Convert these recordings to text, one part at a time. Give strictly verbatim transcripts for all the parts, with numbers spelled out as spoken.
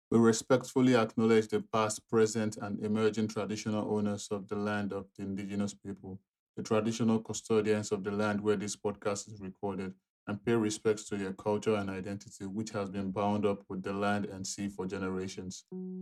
We respectfully acknowledge the past, present, and emerging traditional owners of the land of the indigenous people, the traditional custodians of the land where this podcast is recorded, and pay respects to their culture and identity, which has been bound up with the land and sea for generations.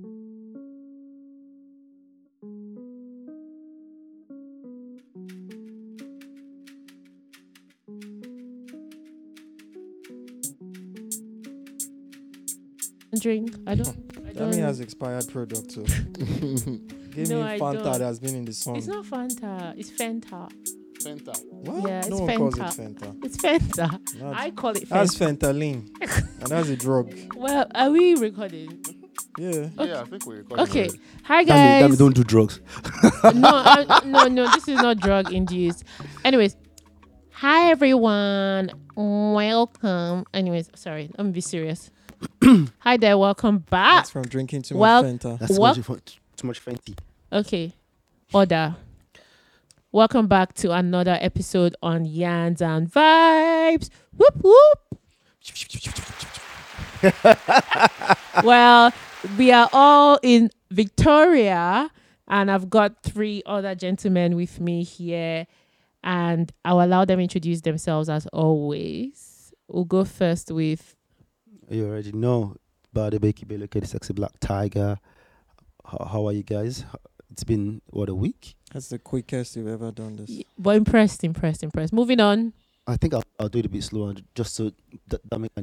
Drink. I don't. I That mean has don't. expired product, so give No, me I Fanta don't. that has been in the song. It's not Fanta. It's Fanta. Fenta. What? Yeah, it's no one calls it Fenta. Fenta. It's Fenta. That's, I call it that's Fenta. fentanyl, and that's a drug. Well, are we recording? Yeah. Yeah, I think we're recording Okay. already. Hi Damn it, damn guys. it, don't do drugs. no, I, no, no. This is not drug induced. Anyways, hi everyone. Welcome. Anyways, sorry. Let me be serious. Hi there. Welcome back. That's from drinking too well- much Fenta. That's too What? much, fun- too much fancy. Okay. Order. Welcome back to another episode on Yans and Vibes. Whoop whoop. Well, we are all in Victoria, and I've got three other gentlemen with me here, and I'll allow them introduce themselves as always. We'll go first with You already know. Bada Bakey Bailey, the sexy black tiger. How, how are you guys? It's been, what, a week? That's the quickest you've ever done this. but impressed, impressed, impressed. Moving on. I think I'll, I'll do it a bit slower just so that, that make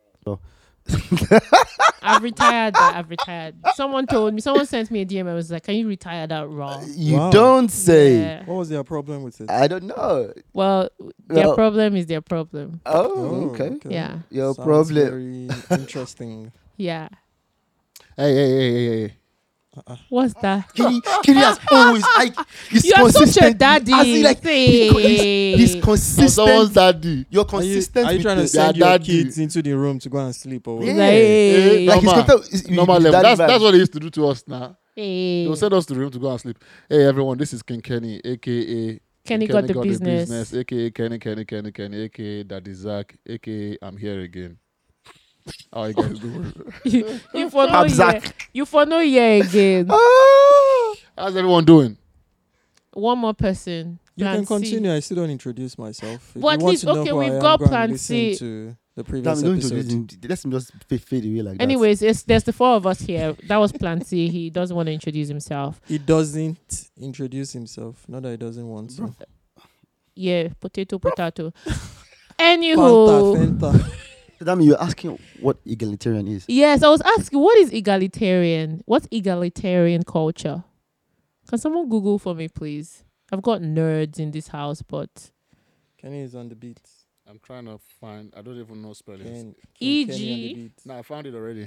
I've retired that. I've retired. Someone told me, someone sent me a D M and was like, can you retire that raw? You Wow. don't say. Yeah. What was their problem with it? I don't know. Well, their Well- problem is their problem. Oh, okay. Yeah. Your Sounds problem. Very interesting. Yeah. Hey, hey, hey, hey, hey. What's that? Kitty, Kitty has always like he's You are such a consistent. daddy. As in, like, he co- he's, he's Say. Oh, someone's consistent. daddy. You're Are you, consistent. are you with trying to the- send their your daddy. kids into the room to go and sleep or what? Yeah. Hey. Like he's Normal. content- he's- he- Normal he's level. daddy That's, vibe. that's what they used to do to us now. Hey. They'll send us to the room to go and sleep. Hey, everyone, this is King Kenny, a k a. Kenny got the business. a k a. Kenny, Kenny, Kenny, Kenny, a k a. Daddy Zach, a k a. I'm here again. How are you guys doing? you, you for no Pap year. Zach. You for no year again. Ah. How's everyone doing? One more person. You Plan can C. continue. I still don't introduce myself. If But you at want least- to know okay, who I we've am, got go and Plan listen C. to the Damn, previous don't episode. introduce him. Let's just fade, fade away like that. Anyways, it's, there's the four of us here. That was Plan C. He doesn't want to introduce himself. He doesn't introduce himself. Not that he doesn't want to. Yeah, potato, potato. Fanta, Anywho. Fanta. So that means you're asking what egalitarian is. Yes, I was asking, what is egalitarian? What's egalitarian culture? Can someone Google for me, please? I've got nerds in this house, but Kenny is on the beat. I'm trying to find, I don't even know spellings. Ken, E King Kenny on the G. beat. No, I found it already.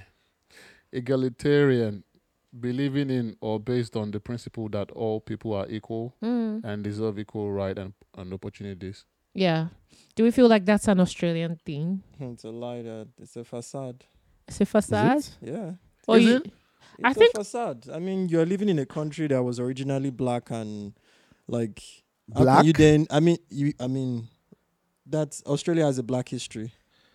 Egalitarian, believing in or based on the principle that all people are equal mm, and deserve equal right and, and opportunities. yeah. Do we feel like that's an Australian thing? It's a lie. That it's a facade. It's a facade? Is Yeah. Or Is you- it? I It's think- a facade. I mean, you're living in a country that was originally black and like how can Black? you then I mean you I mean that Australia has a black history.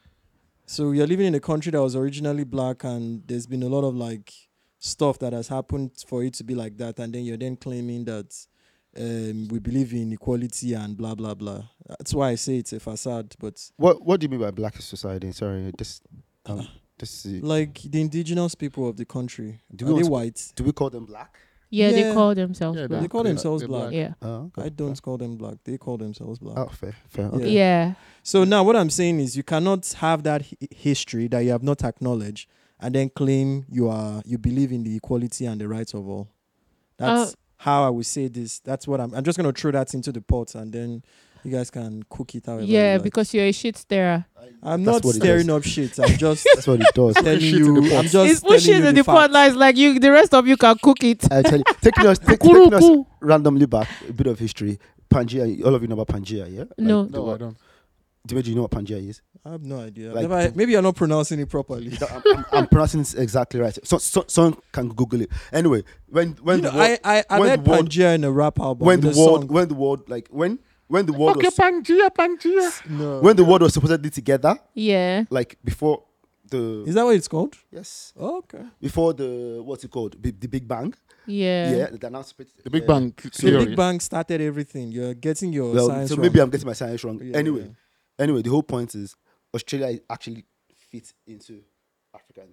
So you're living in a country that was originally black and there's been a lot of like stuff that has happened for it to be like that, and then you're then claiming that um, we believe in equality and blah blah blah. That's why I say it's a facade. But What What do you mean by black society? Sorry, this um, this is, like the indigenous people of the country, Do are we they want white? do we call them black? yeah, they Yeah. call themselves Yeah, black. They call They're- themselves they're black. black. Yeah. Oh, okay. I don't call them black. They call themselves black. Oh, fair, fair. Yeah. Okay. Yeah. So now what I'm saying is you cannot have that hi- history that you have not acknowledged and then claim you are you believe in the equality and the rights of all. That's Uh, how I would say this. That's what I'm I'm just gonna throw that into the pot and then you guys can cook it out. Yeah, because you're a shit stirrer. I'm That's not what it stirring does. up shit. I'm just That's what it does. telling Shit in the you. pot. I'm just It's pushing telling you in the pot facts. lines like you. The rest of you can cook it. I tell you, taking us, take, taking us randomly back a bit of history. Pangea, all of you know about Pangea, yeah? Like, No. the No, I what- don't. Dimeji, you know what Pangea is? I have no idea. I've Like never- the- maybe you're not pronouncing it properly. That- I'm, I'm, I'm pronouncing this exactly right. So, so someone can Google it. Anyway, when when You the know, world, I I, I when heard the world- Pangea in a rap album. when in the a world song. when the world like when when the world Okay, was Pangia, Pangia. No. when the world was supposedly together, Yeah. like before The Is that what it's called? yes. Oh, okay. Before the what's it called? B- the Big Bang. Yeah. Yeah, the announcement. The Big yeah. Bang So theory. Big Bang started everything. You're getting your Well, science so wrong. maybe I'm getting my science wrong. Yeah, anyway, yeah. anyway, the whole point is Australia actually fits into Africa,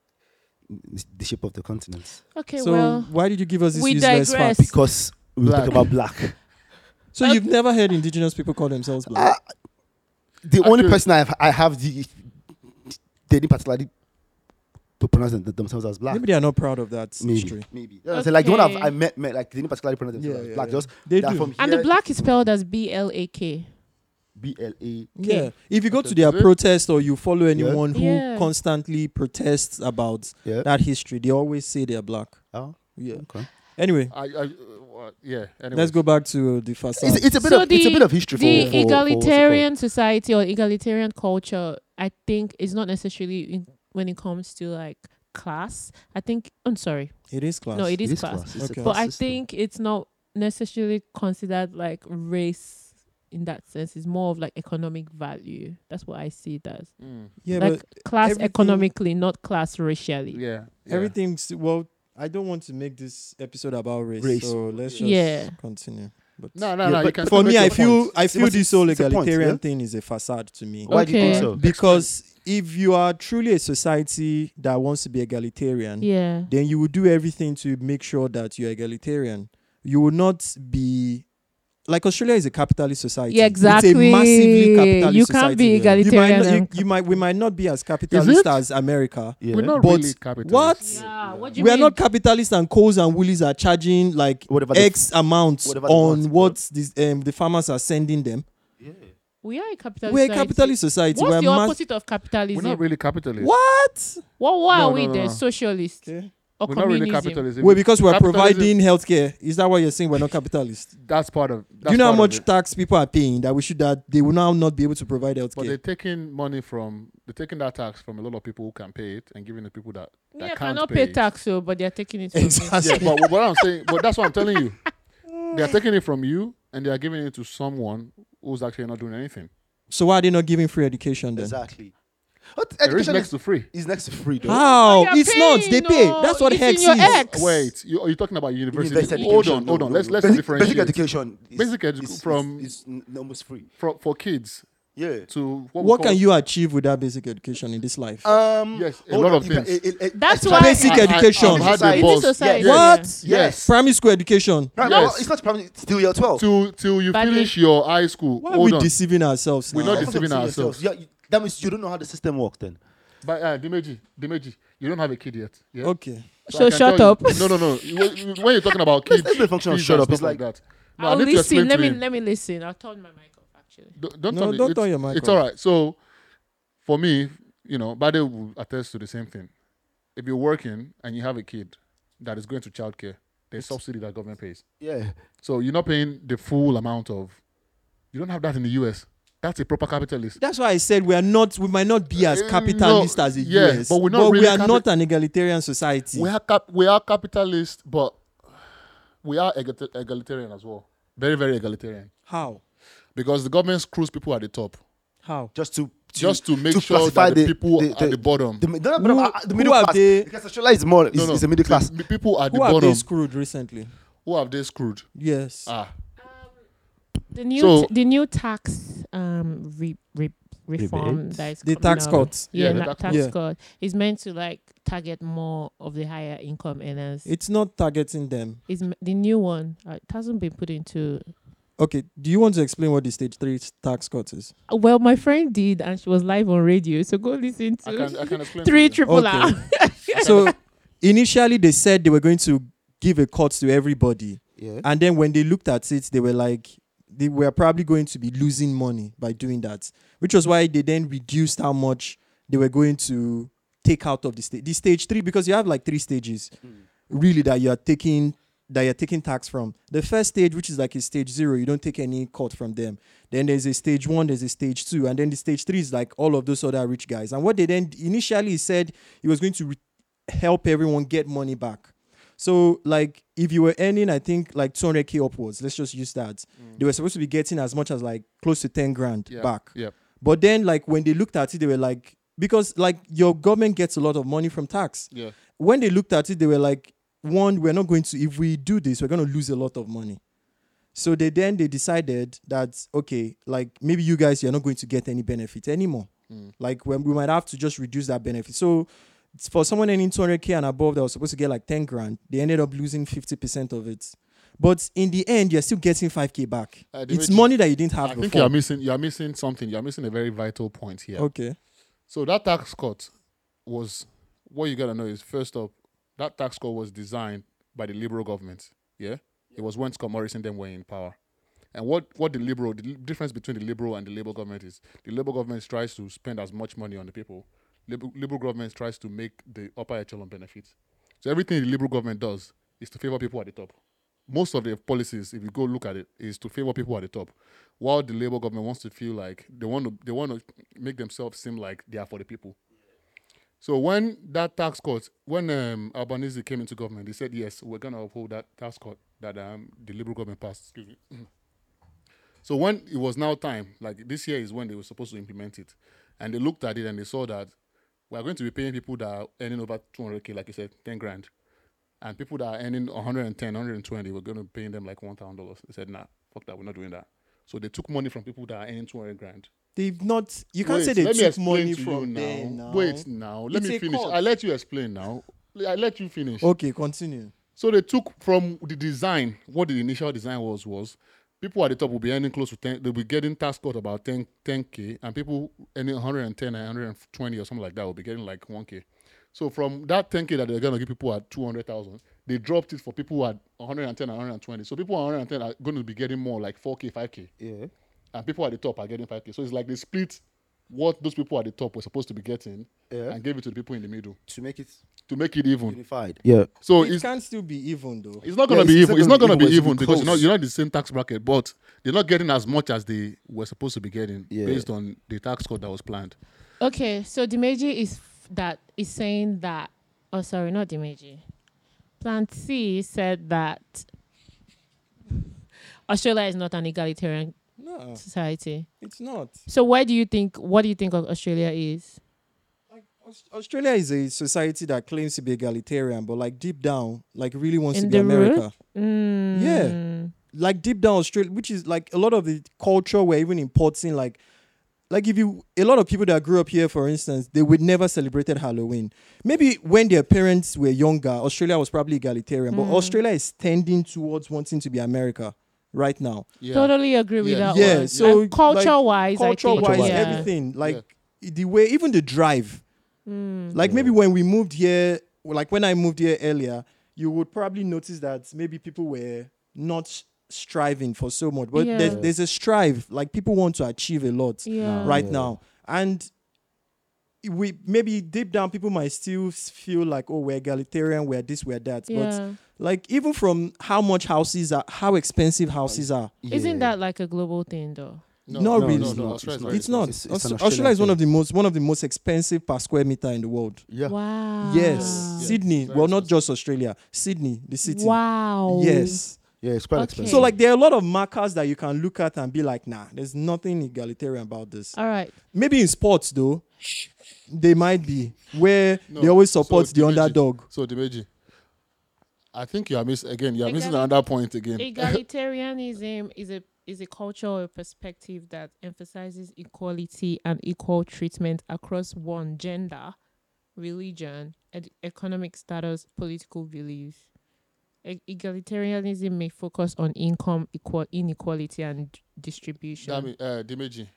the, the shape of the continent. Okay, So well, why did you give us this we useless digress. fact? Because we Black. talk about black. So you've never heard indigenous people call themselves black? Uh, the only Actually- person I have, I have the they didn't particularly pronounce them, themselves as black. Maybe they are not proud of that Maybe, history. maybe. Yeah, so like the one I've, Okay. I met, met like they didn't particularly pronounce themselves Yeah, as yeah, black. yeah. Just They they're do. from and the here black to- is spelled as B L A K. B L A. Yeah. If you go Okay, to their is it? protest or you follow anyone who Yeah. constantly protests about Yeah. that history, they always say they're black. Oh, Yeah. okay. Anyway, I, I, uh, uh, yeah. Anyways. let's go back to the facade. It's, it's a bit So of it's a the- bit of history The for, for, for what's it called? egalitarian society or egalitarian culture, I think, is not necessarily in, when it comes to like class. I think, I'm sorry. It is class. No, it is It is class. class. It's a Okay. But class I system. think it's not necessarily considered like race in that sense. It's more of like economic value. That's what I see it as. Mm, Yeah, like but class everything- economically, not class racially. yeah, yeah. everything's well. I don't want to make this episode about race, Race. so let's just Yeah. continue. But No, no, Yeah, no. You but can for still me, make I your feel point. I It's- feel it's- this whole it's a point, egalitarian yeah? thing is a facade to me. Why do you think Okay. so? Because if you are truly a society that wants to be egalitarian, Yeah. then you will do everything to make sure that you're egalitarian. You will not be like Australia is a capitalist society. Yeah, exactly. It's a massively capitalist You society. can't be You might, egalitarian. not, you, and- you might we might not be as capitalist it? as America. Yeah. We're not But really capitalist. what? yeah. What do you We are mean? not capitalist, and Coles and Woolies are charging like Whatever the X amount whatever they on want, what these, um, the farmers are sending them. Yeah. We are a capitalist. We're a society. capitalist society. What's We're the mass- opposite of capitalism? We're not really capitalist. What? What? Why No, are we no, then? no. Socialist Okay. or We're not really communism? capitalism. Wait, because we're Capitalism- providing healthcare. Is that what you're saying? We're not capitalist. That's part of. That's Do you know how part of much it. tax people are paying that we should that they will now not be able to provide But they're healthcare? taking money from. They're taking that tax from a lot of people who can pay it and giving the people that, that Yeah, can't cannot pay pay it. tax, so but they're taking it from me. Exactly. Yeah, but what I'm saying, but that's what I'm telling you. They're taking it from you and they are giving it to someone who's actually not doing anything. So why are they not giving free education then? Exactly. What There is education next is, to free. is next to free though. How? But you're It's not. They paying, pay. no. That's what It's hex in your is. X. Wait, you, are you talking about university? University Hold education, on, no, hold on. no, Let's no. let's basic, differentiate. basic education. Is, Basic edu- is, from- is, is n- almost free. for for kids Yeah. to what, we What call- can you achieve with that basic education in this life? Um. Yes, a hold lot on, of it- things. it- it- it- That's it's why- Basic I- I- education. I've had In the In boss. this society, What? yeah. Yes. Primary school education. No, Yes. no, it's not primary. It's still year twelve. Till till you Badly. finish your high school. Why are Hold we on. deceiving ourselves We're now? not That's what I'm deceiving saying, ourselves. yourselves. Yeah, you- that means you don't know how the system works then. But uh, Dimeji, Dimeji, you don't have a kid yet. Yeah. Okay. So I can shut tell up. you- No, no, no. When when you're talking about kids, Let's do a function of fees shut and up. It's stuff like like- that. No, I I'll need to explain listen. Let to me him. let me listen. I'll turn my mic off. Actually, Don't, don't No, turn it. don't it's, turn your mic It's off. all right. So, for me, you know, Bade will attest to the same thing. If you're working and you have a kid that is going to childcare, there's subsidy that government pays. Yeah. So you're not paying the full amount of. You don't have that in the U S. That's a proper capitalist. That's why I said we are not. We might not be as Uh, capitalist no, as the yeah, U S, but we're not we really are capi- not an egalitarian society. We are cap- we are capitalist, but we are egal- egalitarian as well. Very, very egalitarian. How? Because the government screws people at the top, How? Just to, to just to make to sure classify that the, the- people the- at the- the bottom. the, no, no, Who- uh, the who middle have class. they- Because Australia is more is, No, no, is a middle class. The, the people at the Who have bottom. they screwed recently? Who have they screwed? Yes. Ah, the new So- t- the new tax um re, re, reform Rebate? that is the coming tax out. cuts. Yeah, Yeah, the na- tax tax cut. cut is meant to like target more of the higher income earners. It's not targeting them. Is m- the new one? Uh, it hasn't been put into. Okay. Do you want to explain what the stage three tax cut is? Uh, Well, my friend did, and she was live on radio. So go listen I to can, I can explain. to three you. triple Okay. R. So initially they said they were going to give a cut to everybody, Yeah. and then when they looked at it, they were like, they were probably going to be losing money by doing that, which was why they then reduced how much they were going to take out of the stage. The stage three, because you have like three stages, really that you are taking that you're taking tax from. The first stage, which is like a stage zero, you don't take any cut from them. Then there's a stage one, there's a stage two, and then the stage three is like all of those other rich guys. And what they then initially said, it was going to re- help everyone get money back. So like if you were earning, I think like two hundred K upwards, let's just use that. They were supposed to be getting as much as like close to ten grand Yeah, back. yeah. But then like when they looked at it, they were like, because like your government gets a lot of money from tax. Yeah. When they looked at it, they were like, one, we're not going to, if we do this, we're going to lose a lot of money. So they then they decided that, okay, like maybe you guys, you're not going to get any benefit anymore. Mm. Like when we might have to just reduce that benefit. So it's for someone earning two hundred K and above that was supposed to get like ten grand, they ended up losing fifty percent of it. But in the end, you're still getting five K back. Uh, It's Dimeji, money that you didn't have I before. think you're missing. You're missing something. You're missing a very vital point here. Okay. So that tax cut was what you gotta know is first up, that tax cut was designed by the Liberal government. Yeah, it was when Scott Morrison then were in power. And what, what the Liberal, the difference between the Liberal and the Labour government is the Labour government tries to spend as much money on the people. Liberal, Liberal government tries to make the upper echelon benefit. So everything the Liberal government does is to favor people at the top. Most of the policies, if you go look at it, is to favor people at the top. While the Labour government wants to feel like they want to, they want to make themselves seem like they are for the people. So when that tax cut, when um, Albanese came into government, they said, yes, we're going to uphold that tax cut that um, the Liberal government passed. Excuse me. So when it was now time, like this year is when they were supposed to implement it. And they looked at it and they saw that we're going to be paying people that are earning over two hundred K, like you said, ten grand. And people that are earning one hundred ten, one hundred twenty, we're going to be paying them like one thousand dollars. They said, nah, fuck that, we're not doing that. So they took money from people that are earning two hundred grand. They've not, you can't Wait, say they let me took explain money to you from now. them now. Wait now, let It's me a finish. cut. I let you explain now. I let you finish. Okay, continue. So they took from the design, what the initial design was, was people at the top will be earning close to ten, they'll be getting tax cut about ten, ten K, and people earning one hundred ten and one hundred twenty or something like that will be getting like one K. So from that ten K that they're going to give people at two hundred thousand, they dropped it for people who at one hundred ten and one hundred twenty. So people at one hundred ten are going to be getting more like four K, five K. Yeah. And people at the top are getting five K. So it's like they split what those people at the top were supposed to be getting Yeah. and gave it to the people in the middle To make it to make it even. unified. Yeah. So It it's can still be even though. it's not Yeah, going to be it's- even. it's It's not not going to gonna be be even, even but it's because you're not, close. you're not the same tax bracket, but they're not getting as much as they were supposed to be getting Yeah. based on the tax code that was planned. Okay, so Dimeji is f- that is saying that. Oh, sorry, not Dimeji. Plant C said that Australia is not an egalitarian No, society. it's not. So where do you think? What do you think of Australia is? Aus- Australia is a society that claims to be egalitarian, but like deep down, like really wants In to be the root? America. Mm. Like deep down Australia, which is like a lot of the culture we're even importing, like like if you a lot of people that grew up here, for instance, they would never celebrated Halloween. Maybe when their parents were younger, Australia was probably egalitarian, but Mm. Australia is tending towards wanting to be America right now. Yeah. Totally agree with Yeah. that Yeah, one. so, And culture-wise, I Culture think, wise, yeah. everything. Like the way even the drive. Mm. Like maybe when we moved here, like when I moved here earlier, you would probably notice that maybe people were not striving for so much, but Yeah. there's, there's a strive. Like people want to achieve a lot Yeah. right Yeah. now, and we maybe deep down people might still s- feel like, oh, we're egalitarian, we're this, we're that. But Yeah. like even from how much houses are, how expensive houses are. Isn't that like a global thing though? No, Not no, really. No, It's no, not. Australia's It's very It's not. It's- it's Aus- an Australia Australian is one of thing. the most one of the most expensive per square meter in the world. Yeah. Wow. Yes, Yeah. Sydney. Very Well, not expensive. just Australia, Sydney, the city. Wow. Yes. Yeah, it's quite Okay. expensive. So like there are a lot of markers that you can look at and be like, nah, there's nothing egalitarian about this. All right. Maybe in sports though, they might be where No, they always so support the Dimeji- underdog. So Dimeji, I think you are missing again. You are missing Egali- another point again. Egalitarianism is a is a culture or a perspective that emphasizes equality and equal treatment across one gender, religion, ed- economic status, political beliefs. E- egalitarianism may focus on income equal inequality and d- distribution. I mean, uh, Dimeji,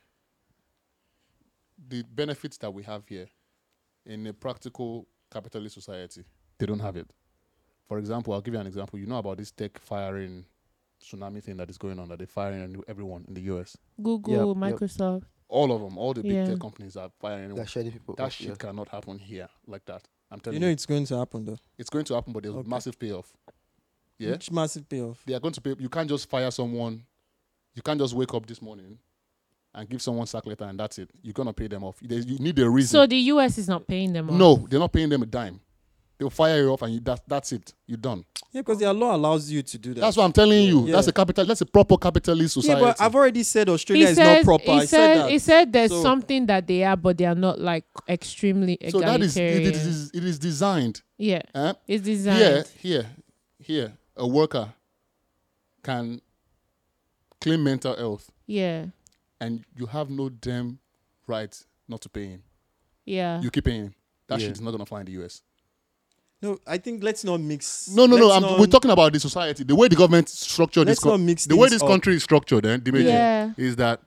the benefits that we have here in a practical capitalist society, they don't have it. For example, I'll give you an example. You know about this tech firing tsunami thing that is going on, that they're firing everyone in the U S. Google, Yep, yep. Microsoft. All of them, all the big Yeah. tech companies are firing everyone. They're shedding people. That off, shit yeah. cannot happen here like that. I'm telling You you. know it's going to happen though. It's going to happen, but there's Okay. massive payoff. Yeah? Which massive payoff. They are going to pay. You can't just fire someone. You can't just wake up this morning and give someone sack letter and that's it. You're going to pay them off. There's, you need a reason. So the U S is not paying them off. No, they're not paying them a dime. They'll fire you off and you, that, that's it. You're done. Yeah, because their law allows you to do that. That's what I'm telling you. Yeah. That's a capital. That's a proper capitalist Yeah, society. but I've already said Australia He is said, not proper. he I said, said that. he said there's So- something that they are, but they are not like extremely so that is egalitarian. it is it is designed. yeah, Eh? it's designed. Here, here, here, a worker can claim mental health, Yeah, and you have no damn right not to pay him. yeah. You keep paying him. That Yeah. shit is not gonna fly in the U S. No, I think let's not mix. No, no, no. let's I'm, not- we're talking about the society, the way the government structured this. Let's not mix The way things this up. country is structured, eh, the major, Yeah. is that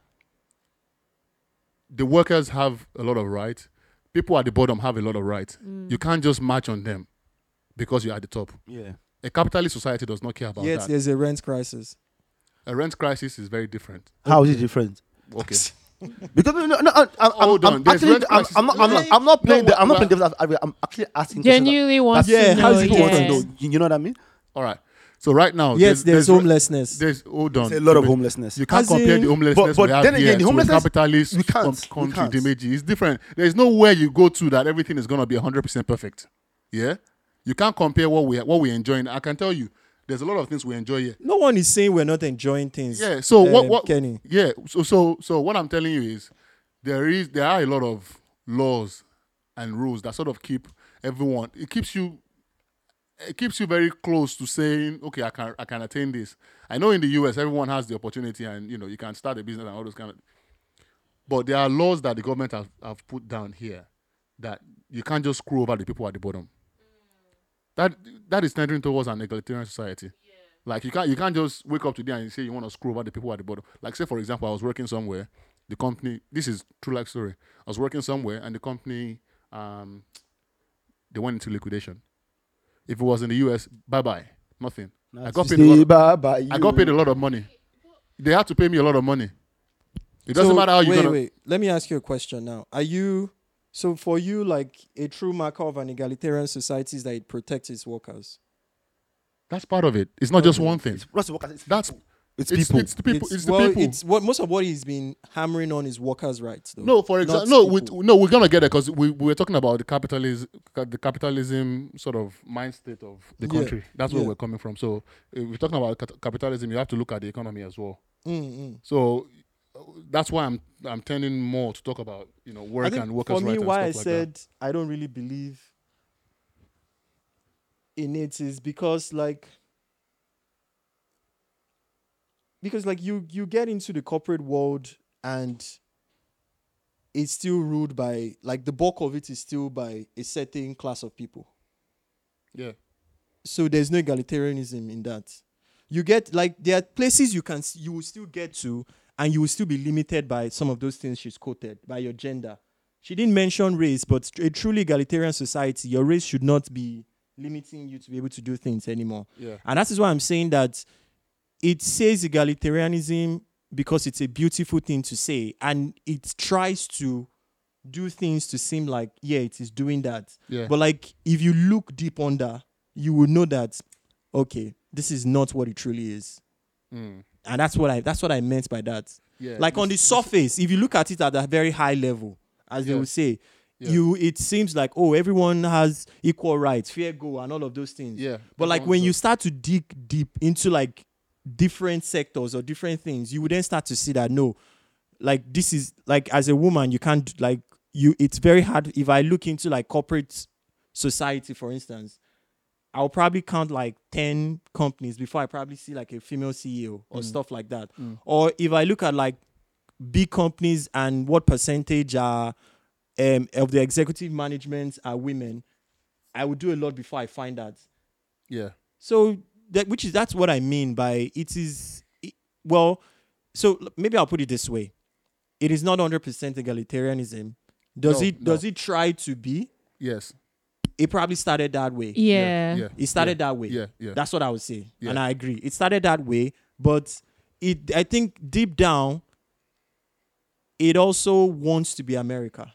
the workers have a lot of rights. People at the bottom have a lot of rights. Mm. You can't just march on them because you're at the top. Yeah. A capitalist society does not care about Yet that. there's a rent crisis. A rent crisis is very different. How is it different? Okay. Because no, no, no I'm, I'm, Hold I'm on, there's actually, rent I'm, crisis. I'm not, I'm not, No, I'm not playing. no, the, I'm not well- playing devil's advocate. I'm actually asking. questions Genuinely wants Yeah, to know. how does it that- work? yeah. to know. You you know what I mean? All right. So right now, Yes, there's, re- homelessness. There's hold on. There's a lot of You- homelessness. You can't As compare in- the homelessness But- but we have then again, here the to a homelessness- capitalist we can't, com- we country. can't. The image is different. There's nowhere you go to that everything is gonna be one hundred percent perfect. Yeah, you can't compare what we what we enjoy. I can tell you, there's a lot of things we enjoy here. No one is saying we're not enjoying things. Yeah. So what um, what Kenny? Yeah. So so so what I'm telling you is there is there are a lot of laws and rules that sort of keep everyone. It keeps you. It keeps you very close to saying, okay, I can I can attain this. I know in the U S everyone has the opportunity and you know you can start a business and all those kind of. But there are laws that the government have, have put down here that you can't just screw over the people at the bottom. That that is tending towards an egalitarian society. Like you can't you can't just wake up today and say you want to screw over the people at the bottom. Like say for example, I was working somewhere, the company. This is true life story. I was working somewhere and the company, um, they went into liquidation. If it was in the U S, bye bye, nothing. I got paid a lot. Of, Bye bye. I got paid a lot of money. They had to pay me a lot of money. It doesn't So, matter how you wait, gonna. wait. Let me ask you a question now. Are you so for you like a true marker of an egalitarian society is that it protects its workers? That's part of it. It's not just Okay. one thing. It's, what's the workers? It's That's people. It's, It's, people. it's the people. It's, the well, people. it's what most of what he's been hammering on is workers' rights. Though. No, for Not example, no, we, people. no, we're gonna get it because we, we were talking about the capitalism, the capitalism sort of mind state of the Yeah, country. That's where yeah. we're coming from. So, if we're talking about cat- capitalism, you have to look at the economy as well. Mm, mm. So, uh, that's why I'm I'm tending more to talk about you know I work think and workers' for me, rights and why I stuff like said I don't really believe in it is because like because like you you get into the corporate world and it's still ruled by like the bulk of it is still by a certain class of people. that. Yeah, So there's no egalitarianism in that. You get like there are places you can s- you will still get to and you will still be limited by some of those things she's quoted by your gender. She didn't mention race, but a truly egalitarian society, your race should not be limiting you to be able to do things anymore. yeah, And that is why I'm saying that it says egalitarianism because it's a beautiful thing to say, and it tries to do things to seem like yeah, it is doing that. yeah. But like if you look deep under, you will know that okay, this is not what it truly is. Mm. And that's what I that's what I meant by that. Yeah. Like on the surface, if you look at it at a very high level, as they Yeah. would say, Yeah. you it seems like oh, everyone has equal rights, fair go, and all of those things. Yeah. But like everyone when you does. start to dig deep into like different sectors or different things, you would then start to see that no, like this is like as a woman, you can't like you. It's very hard. If I look into like corporate society, for instance, I'll probably count like ten companies before I probably see like a female C E O or Mm. stuff like that. Mm. Or if I look at like big companies and what percentage are um, of the executive management are women, I would do a lot before I find that. Yeah. So that which is that's what I mean by it is it- well. So l- maybe I'll put it this way: it is not one hundred percent egalitarianism. Does No, it? no. Does it try to be? Yes. It probably started that way. Yeah. Yeah. It started yeah. that way. Yeah. Yeah. That's what I would say, Yeah. and I agree. It started that way, but it. I think deep down, it also wants to be America.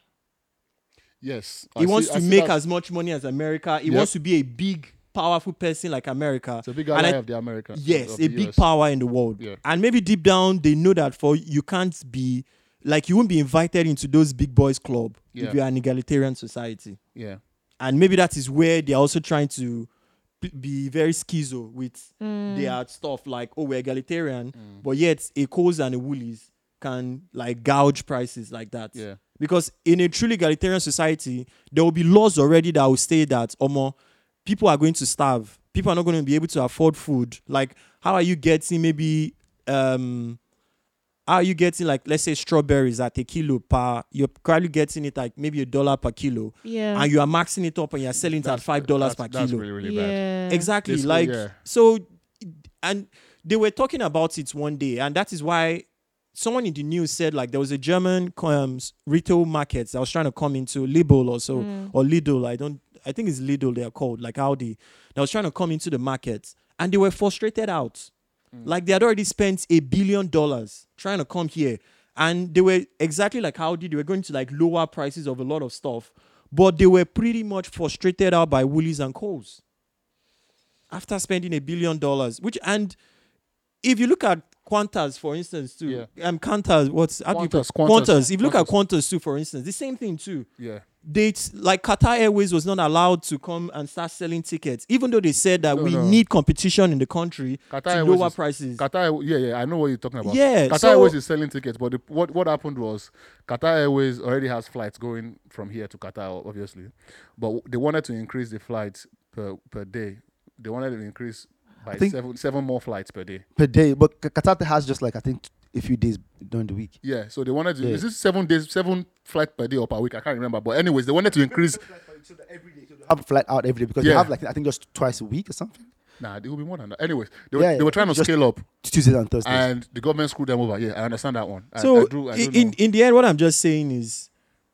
Yes. I It see- wants I to see make that. as much money as America. It Yep. wants to be a big, powerful person like America. It's a big and ally I- of the America. Yes, of a the big U S. power in the world. Yeah. And maybe deep down they know that for you can't be like you won't be invited into those big boys club Yeah. if you're an egalitarian society. Yeah. And maybe that is where they're also trying to p- be very schizo with Mm. their stuff like, oh, we're egalitarian, but yet a Coles and a Woolies can like gouge prices like that. Yeah. Because in a truly egalitarian society, there will be laws already that will say that, Omo, people are going to starve. People are not going to be able to afford food. Like, how are you getting maybe, um, how are you getting like, let's say strawberries at a kilo per, you're probably getting it like maybe a dollar per kilo. Yeah. And you are maxing it up and you're selling it at five dollars per That's, that's kilo. really, really bad. yeah. Exactly. Basically, like, yeah. so, and they were talking about it one day, and that is why someone in the news said like there was a German um, retail market that was trying to come into Lidl or so, Mm. or Lidl. I don't, I think it's Lidl they are called, like Aldi. That was trying to come into the market, and they were frustrated out. Like they had already spent a billion dollars trying to come here, and they were exactly like Aldi. They were going to like lower prices of a lot of stuff, but they were pretty much frustrated out by Woolies and Coles after spending a billion dollars. Which, and if you look at Qantas, for instance, too, Yeah. um, Qantas, what's how do you Qantas, call- Qantas. Qantas. If you look at Qantas. Qantas too, for instance, the same thing too. Yeah. They like Qatar Airways was not allowed to come and start selling tickets, even though they said that No, we no. need competition in the country Qatar to Airways lower is- prices. Qatar, yeah, yeah, I know what you're talking about. Yeah, Qatar so- Airways is selling tickets, but the, what what happened was Qatar Airways already has flights going from here to Qatar, obviously, but they wanted to increase the flights per per day. They wanted to increase by think- seven seven more flights per day. per day. But Q- Qatar has just like I think a few days during the week. Yeah, so they wanted to. Yeah. Is this seven days, seven flight per day or per week? I can't remember. But anyways, they wanted to increase. Have a flight out every day because they Yeah. have like I think just twice a week or something. Nah, it will be more than that. Anyways, they were, Yeah, they were trying to just- scale up, Tuesdays and Thursdays. and the government screwed them over. Yeah, I understand that one. I, So I do, I do i- in know. in the end, what I'm just saying is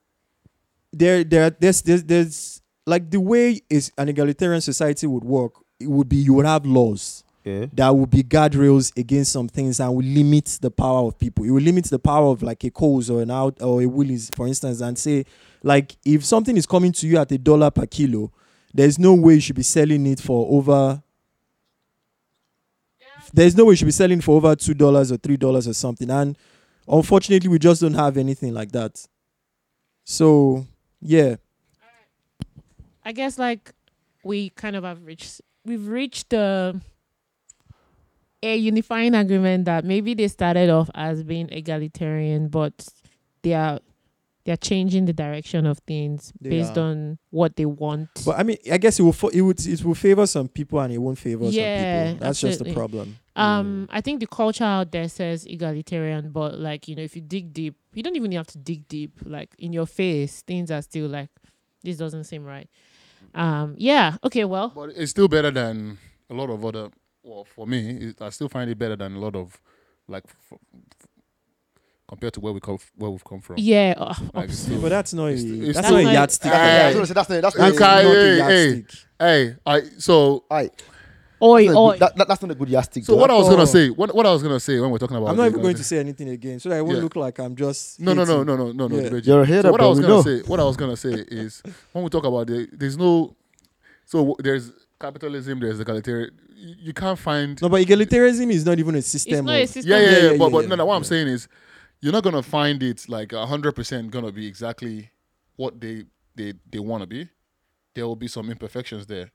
there there there's there's, there's like the way is an egalitarian society would work. It would be you would have laws yeah. that would be guardrails against some things and will limit the power of people. It will limit the power of like a Coles or an out or a Woolies, for instance, and say like if something is coming to you at a dollar per kilo, there's no way you should be selling it for over. There's no way you should be selling for over two dollars or three dollars or something, and unfortunately, we just don't have anything like that. So yeah, I guess like we kind of have reached we've reached the a unifying agreement that maybe they started off as being egalitarian, but they are they're changing the direction of things They based are. on what they want. but I mean, I guess it will fo- it would it will favor some people and it won't favor Yeah, some people. That's just the absolutely. problem. Um, I think the culture out there says egalitarian, but like, you know, if you dig deep, you don't even have to dig deep. Like in your face, things are still like, this doesn't seem right. Um, yeah. Okay. Well, But it's still better than a lot of other. Well, for me, it, I still find it better than a lot of, like, f- f- compared to where we come, where we've come from. yeah. Uh, Like, it's still- But that's not a, It's- it's that's still- not a That's yardstick. not- Hey. Yeah, I was gonna say that's the, that's You the, That's can't- not a hey, hey. yardstick. Hey, I so Alright, oi, that's, not a oi. good, that, that- that's not a good yardstick. so though. what I was Oh. gonna say, what what I was gonna say when we're talking about. I'm not the even going to equality- say anything again, so that it won't Yeah. look like I'm just. No, no, no, hating. no, no, no, no. Yeah. Debeji. You're a hater, So what I bro. was We gonna know. say, what I was gonna say is when we talk about the, there's no, so w- there's capitalism, there's egalitarian. You, you can't find. No, but egalitarianism is not even a system. It's not a of- system. yeah, yeah, Yeah, yeah, yeah, But yeah, but no, yeah, no. What I'm yeah. saying is, you're not gonna find it like a hundred percent gonna be exactly what they they they want to be. There will be some imperfections there.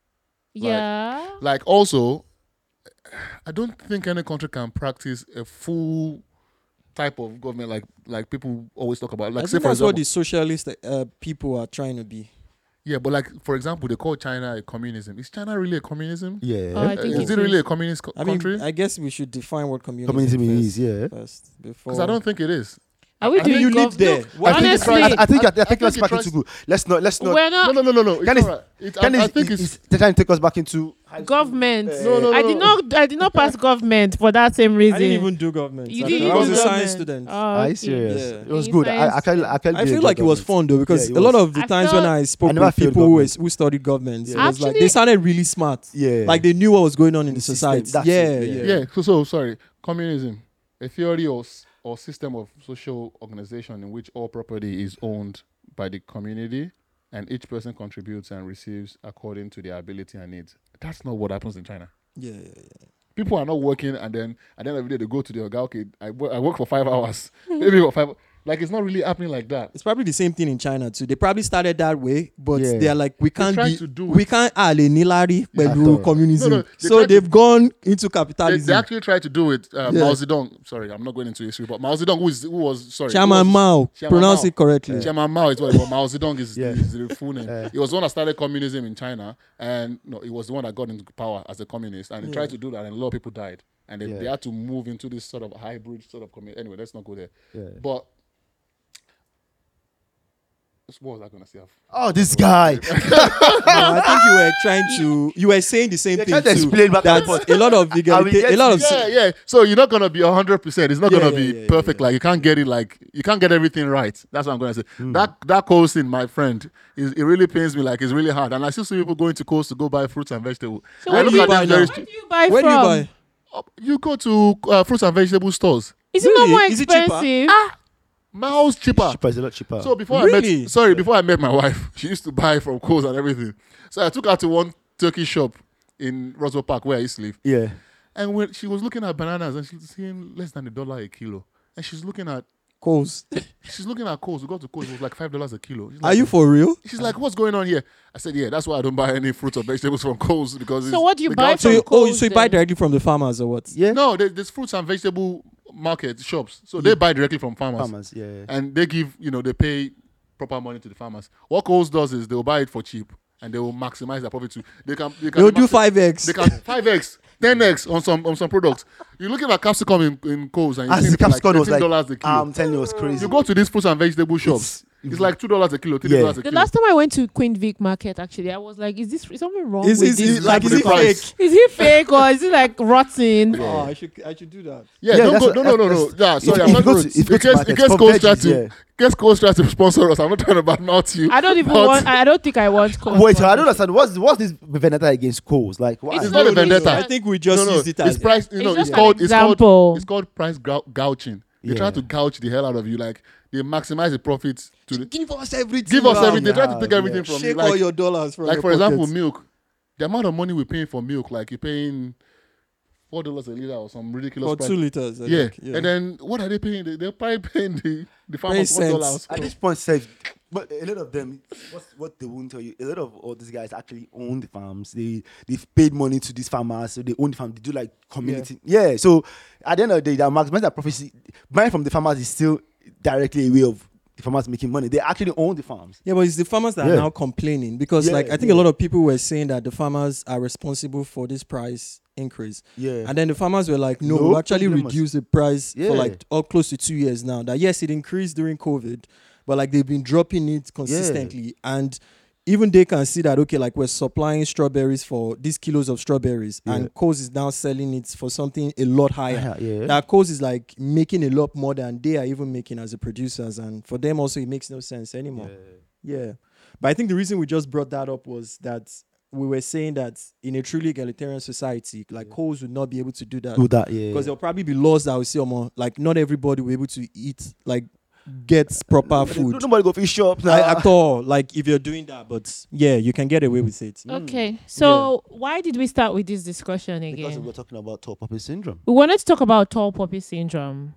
Yeah. Like also, I don't think any country can practice a full type of government like like people always talk about. Like I say think for that's example, what the socialist uh, people are trying to be. yeah, but like for example, they call China a communism. Is China really a communism? Yeah, Oh, I Uh, think is it it really is. a communist co- I mean, country? I guess we should define what communism, communism first, is yeah. first before. Because I don't think it is. Are we I doing think you gov- live there. No, What- I think, honestly, I, I think, I, think- I I think let's think back it into good. Let's not. Let's not. we're No, not no, no, no, no. It's Can it- all right. It, Can I, is, I think is, it's. is they're trying to take us back into high government. school, No, no, I no, did no. not. I did not pass government for that same reason. I didn't even do government. You I, didn't I even was do a science government. student. Oh, Are okay. you serious? Yeah. It was In good. I, I science, can. yeah. I can. I feel like it was fun though because Yeah, it a lot was. of the I times when felt- I spoke I never with failed people who, government. is, who studied government, it Yeah. was like Actually- they sounded really smart. Yeah. Like they knew what was going on in the system, society. that's Yeah, it, yeah, yeah. Yeah. So, so sorry. Communism, a theory or s- or system of social organization in which all property is owned by the community and each person contributes and receives according to their ability and needs. That's not what happens in China. yeah, yeah, yeah. People are not working, and then at the end of the day, they go to the okay, I work, I work for five hours, maybe for five. Like it's not really happening like that. It's probably the same thing in China too. They probably started that way, but Yeah. they're like, we can't trying be, to do we it. can't ah, le nilari At all. pẹ̀lú communism. No, no, they so tried to- they've gone into They, capitalism. they actually tried to do it. Uh, Yeah. Mao Zedong. Sorry, I'm not going into history, but Mao Zedong, who, is, who was sorry, who Chairman was- Mao, Chairman pronounce Mao. it correctly. Chairman Mao is what, but Mao Zedong is, Yeah. is the full name. Yeah. He was the one that started communism in China, and no, he was the one that got into power as a communist, and he Yeah. tried to do that, and a lot of people died, and they, Yeah. they had to move into this sort of hybrid sort of community. Anyway, let's not go there. Yeah. But what was I going to say? Oh, this guy. No, I think you were trying to, you were saying the same You're thing trying to too. explain back and That forth. a lot of the I will get a lot to of Yeah, yeah. So you're not gonna be hundred percent. It's not Yeah, gonna yeah, be yeah, yeah, perfect. yeah. Like you can't get it. Like you can't get everything right. That's what I'm gonna say. Hmm. That that coast in my friend, is, it really pains me. Like it's really hard. And I still see people going to coast to go buy fruits and vegetables. So I where look do you at them buy very now? stu- Where do you buy where do you from? buy? Oh, you go to uh, fruits and vegetable stores. Is it not Really? more Is it cheaper? expensive? Miles cheaper. Cheaper is a lot cheaper. So before I Really? met, sorry, before I met my wife, she used to buy from Coles and everything. So I took her to one turkey shop in Roswell Park where I used to live. yeah. And when she was looking at bananas and she's seeing less than a dollar a kilo, and she's looking at Coles. she's looking at Coles. We got to Coles. It was like five dollars a kilo. She's Are like, you for real? She's like, what's going on here? I said, yeah, that's why I don't buy any fruits or vegetables from Coles because. So it's- what do you the buy gouch- So from you, oh, Coles so you buy then? directly from the farmers or what? Yeah. No, there- there's fruits and vegetable market shops, so they buy directly from farmers, Farmers, yeah. yeah. and they give you know they pay proper money to the farmers. What Coles does is they will buy it for cheap and they will maximize their profit too. They can they can They'll do maxi- five X. They can five x, ten x on some on some products. You're looking at capsicum in, in Coles and you As see the it for capsicum was like like, dollars a kilo. I'm telling you, it was crazy. You go to these fruits and vegetable shops. It's, like two dollars a kilo, three dollars a The kilo. last time I went to Queen Vic Market, actually, I was like, "Is this is something wrong Is, with is, this? is, like, is the it price. fake? Is he fake or is it like rotten?" Oh, I should, I should do that. Yeah, Yeah, don't that's go. what- No, no, no, that's- no. Yeah, sorry, if I'm you not go going to- to. if you go In to case, in markets case for Coles try veggies, to, yeah. in case Coles try to sponsor us, I'm not trying to badmouth you. I don't even But- want. I don't think I want. Coles Wait, so I don't sponsorship. understand. What's what's this vendetta against Coles? Like, why? It's It's not a No, no, no, vendetta. I think we just no, no, use it it's as price. You It's know, just it's an called. It's example. called. It's called price gou- gouging. They try Yeah. to gouge the hell out of you. Like they maximize the profits to the. give us everything. Give us now. everything. They try to Yeah, take everything yeah. from you. Shake all Like, your dollars from like your for example, pockets. milk. The amount of money we're paying for milk, like you're paying four dollars a liter or some ridiculous for price. two liters. I Yeah. think. and then what are they paying? They- They're probably paying the the farmers one cents. dollar. or so. At this point, safe. But a lot of them, what's, what they won't tell you, a lot of all these guys actually own the farms. They they've paid money to these farmers, so they own the farm. They do like community. Yeah. So at the end of the day, that maximize that profit. Buying from the farmers is still directly a way of the farmers making money. They actually own the farms. Yeah, but it's the farmers that Yeah. are now complaining because, Yeah, like, I think yeah. a lot of people were saying that the farmers are responsible for this price increase, Yeah. and then the farmers were like, "No, No, we actually problems. reduced the price Yeah. for like all close to two years now. That yes, it increased during COVID, but like they've been dropping it consistently, and even they can see that okay, like we're supplying strawberries for these kilos of strawberries, Yeah. and Coles is now selling it for something a lot higher. yeah. That Coles is like making a lot more than they are even making as the producers, and for them also it makes no sense anymore. Yeah. But I think the reason we just brought that up was that we were saying that in a truly egalitarian society, like Coles would not be able to do that Do that, yeah. because there'll probably be laws that will say, "Omo, like not everybody will be able to eat, like get proper food Nobody go fish shop now. I- at all. Like if you're doing that, but yeah, you can get away with it. Okay, so why did we start with this discussion Because again? we're talking about tall poppy syndrome. We wanted to talk about tall poppy syndrome.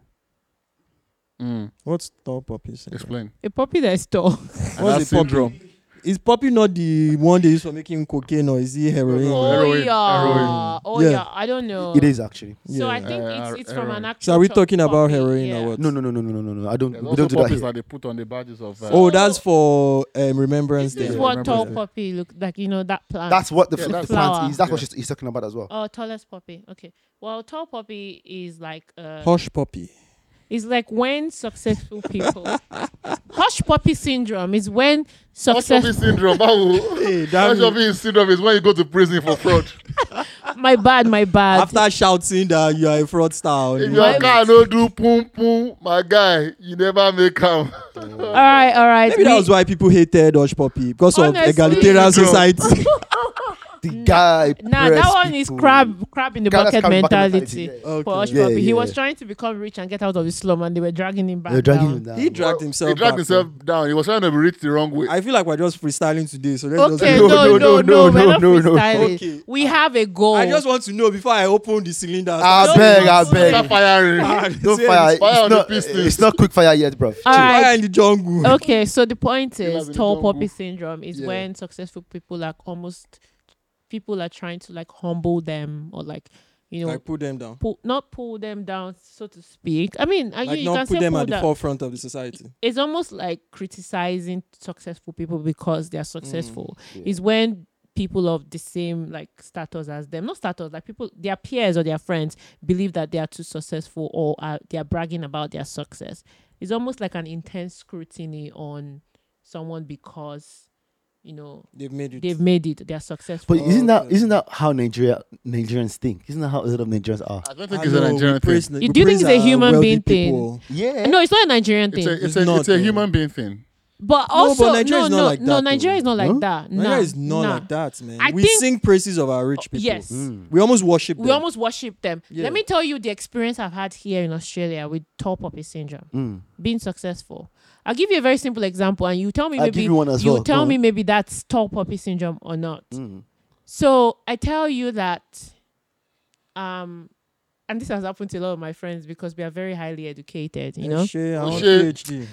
Mm. What's tall poppy syndrome? Explain. A puppy that is tall. And What's that's the poppy? syndrome. Is poppy not the one they use for making cocaine, or is it heroin? No, Oh heroin, yeah, heroin. oh Yeah. yeah. I don't know. It is actually. So I Yeah. think Uh, it's it's from heroin. an actual. So are we tall talking about puppy, heroin yeah. or what? No, no, no, no, no, no, no, no. I don't. There's We also don't do that puppies here. that they put on the badges of. Uh, Oh, that's for um, Remembrance This Day. is Yeah, what remember tall that. puppy look like. You know that plant. That's what the, Yeah, the that's- plant Flower. is. That's what Yeah. she's, he's talking about as well. Oh, tallest puppy. Okay. Well, tall puppy is like uh, Hush poppy. it's like when successful people. Hush puppy syndrome is when Hush success. puppy syndrome. How- Hey, Hush that puppy syndrome is when you go to prison for fraud. My bad, my bad. after shouting that you are a fraudster. If on your the- car no do pum pum, my guy, you never make am. all right, all right. Maybe that We- was why people hated Hush Puppy because of Honestly. egalitarian Syndrome. society. The guy. Nah, that pressed one is people. crab, crab in the Guy that's bucket crab in the bucket mentality. mentality, Okay. For Hush Yeah, Puppy. He yeah. was trying to become rich and get out of the slum, and they were dragging him back. They're dragging down. him down. He dragged himself. He dragged back, himself man. down. He was trying to reach the wrong way. I feel like we're just freestyling today, so let's Okay, just no, No, no, no, no, no, we're no, not no, no. freestyling. Okay. We have a goal. I just want to know before I open the cylinder. I Don't beg, I don't beg. Start firing. Don't Say fire. it's fire It's on the not, pistons. it's not quick fire yet, bro. All Fire right. in the jungle. Okay, so the point They have is in the tall jungle. poppy syndrome is Yeah. when successful people like almost people are trying to like humble them or like you know Like put them down. pull, not pull them down so to speak. I mean, uh, you, Like you not can put say them pull at the down. forefront of the society. It's almost like criticizing successful people because they're successful. Yeah. Is when people of the same like status as them, not status, like people, their peers or their friends believe that they are too successful or are, they are bragging about their success. It's almost like an intense scrutiny on someone because you know They've made it. they've made it, they're successful. But isn't that Okay. isn't that how Nigeria Nigerians think? Isn't that how a lot of Nigerians are? I don't think I it's a know, we Nigerian thing. praise- You we do think praise it's a our human wealthy being thing? people. Yeah. No, it's not a Nigerian It's thing. a, it's It's a, not, it's a though. human being thing. but No, also, but Nigeria no, is not no, like no, that, Nigeria though. is not like No? that. Nigeria Nah, is not nah. like that, man. I we think- sing praises of our rich people. Yes. Mm. We almost worship them. We almost worship them. Yeah. Let me tell you the experience I've had here in Australia with tall poppy syndrome, Mm. being successful. I'll give you a very simple example, and you tell me I'll maybe give you one as you well. tell Go me on. maybe that's tall poppy syndrome or not. Mm. So I tell you that, um, and this has happened to a lot of my friends because we are very highly educated. You know, Shey, I Oh, want shit. PhD.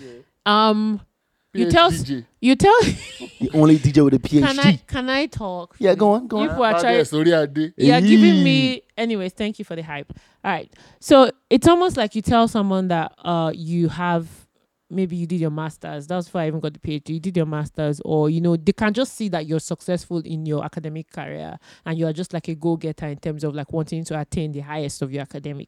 um, you tell s- PhD. you tell. The only D J with a PhD. Can I can I talk? Yeah, go on, go on. People are Bad trying. guy, sorry, I did. You're giving Eee. me anyways, thank you for the hype. All right. So it's almost like you tell someone that uh you have maybe you did your masters. That's why I even got the PhD. You did your masters, or you know, they can just see that you're successful in your academic career and you are just like a go-getter in terms of like wanting to attain the highest of your academic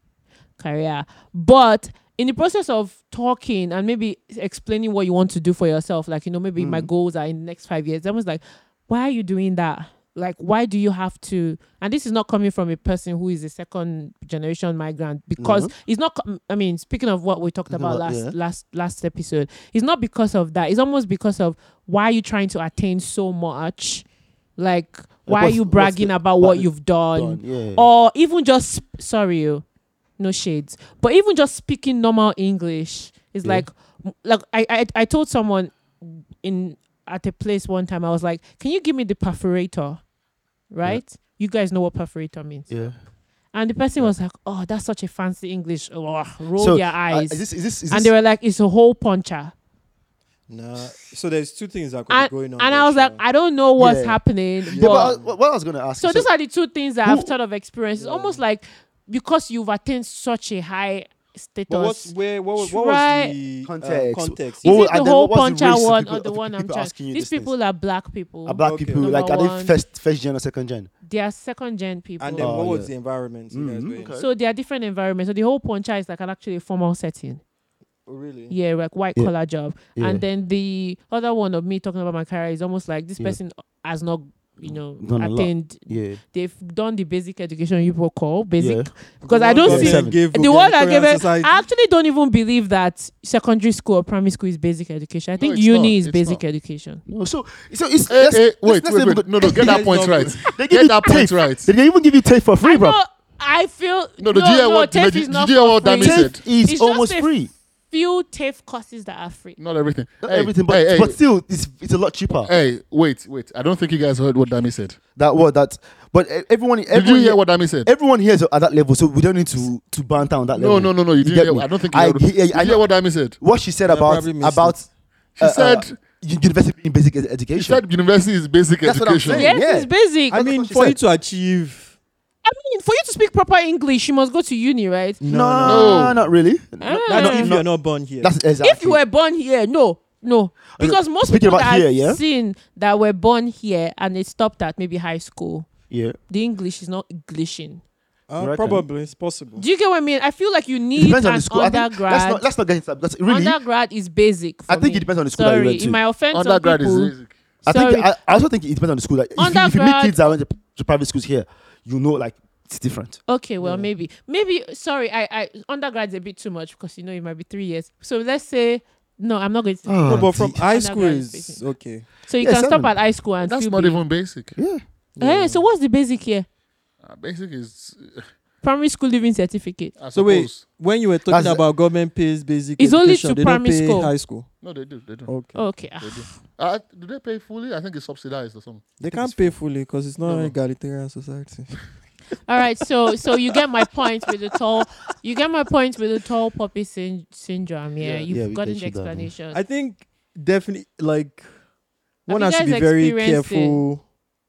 career. But in the process of talking and maybe explaining what you want to do for yourself, like, you know, maybe my Mm. goals are in the next five years, I was like, why are you doing that? Like, why do you have to? And this is not coming from a person who is a second generation migrant, because Mhm. it's not. com- I mean, speaking of what we talked Talking about about- last yeah. last last episode, it's not because of that. It's almost because of why are you trying to attain so much? Like, why are what's- you what's bragging the- about what what is you've done? Done, yeah. Or even just sp- sorry, you, no shades, but even just speaking normal English is Yeah. like, like I, I I told someone in at a place one time, I was like, can you give me the perforator? Right? You guys know what perforator means. yeah. And the person was like, oh, that's such a fancy English. Oh, roll So, their uh, eyes. is this, is this, is and this, they were like, it's a hole puncher. Nah. So there's two things that could And, be going on. and there, I was like, Sha. I don't know what's Yeah. happening. yeah, but but I, what what I was going to ask so you, these are the two things that who- I've sort of experienced. It's Yeah. almost like because you've attained such a high status. But what's where? What, was- what try- was the uh, Context. context? What Is was- it the and then whole what was the puncher race of one people- or the of one I'm people trying? asking you These these things? people are black people. Are black Okay. people, like, are Number they one. first, first gen or second gen? They are second gen people. And then Oh, what was yeah. the environment you guys Mhm, were in? okay. So they are different environments. So the whole puncher is like an actually a formal setting. Oh, really? Yeah, like white Yeah. collar job. Yeah. And then the other one of me talking about my career is almost like this Yeah. person has not, you know, Done a lot. attained. Yeah. They've done the basic education you people call basic. Yeah. Because The I one don't God see Seven. gave the one I Victorian gave it. society. I actually don't even believe that secondary school or primary school is basic education. I think it's uni not. is It's basic not. education. No, so, so it's, Hey, let's- hey, let's- wait, let's wait, even wait. go- No, no, get that It's point not right. They give Get you that point tape. right. They even give you tape for free, I bro. know, I feel No, no, do you hear what- TAFE did you- is did not you hear for what Dami free. said? Tape is It's just almost a free. Few TAFE courses that are free. Not everything. Not Hey, everything, but, hey, hey, but still, it's it's a lot cheaper. hey, wait, wait. I don't think you guys heard what Dami said. That what that, but e- everyone, Did you everyone, hear here, what Dami said? everyone here is at that level, so we don't need to to banter on that No, level. no, no, no. You didn't get hear. me? I don't think you I heard. hear- Did I you know- hear what Dami said? What she said Yeah, about probably missed about She uh, said. uh, university in basic ed- She education. said university is basic That's what I'm education. saying. Yes, Yeah. it's basic. I I, mean, what she for you said. to achieve. mean, for you to speak proper English, you must go to uni, right? no, no. not really. Ah. Not not- if not- you're not born here. That's exactly. If you were born here, no, no. Because most Speaking people about that here, I've yeah? seen that were born here and they stopped at maybe high school, yeah. the English is not Englishing. Uh, You reckon? probably it's possible. Do you get what I mean? I feel like you It need depends on an the school. I think, undergrad. let's not let's not get into that. That's really. Undergrad is basic. For I think me. it depends on the school that you Sorry, went it to. might offend some Undergrad people. is basic. I Sorry. think I, I also think it depends on the school. Like, if, you, if you meet Undergrad- kids that went to, to private schools here, you know, like it's different. Okay, well, Yeah. maybe, maybe. Sorry, I, I undergrad's a bit too much because you know it might be three years. So let's say no, I'm not going to. Ah. No, but from the- high school Undergrad is is basic. okay. So you Yeah, can stop seven. at high school and That's still not be, even basic. Yeah. Eh, so what's the basic here? Uh, basic is, Primary school living certificate. I So wait, suppose. when you were talking That's- about government pays basic It's only education, to they don't primary pay school. high school. No, they do. They do. Okay. Okay. They do. Uh, do they pay fully? I think it's subsidized or something. They can't pay fully because it's not No, an no. egalitarian society. All right. So so you get my point with the tall. You get my point with the tall poppy syn- syndrome. Yeah. Yeah. You've Yeah, we gotten get the you that one. explanation. I think definitely like Have one you has to guys be very experienced it? careful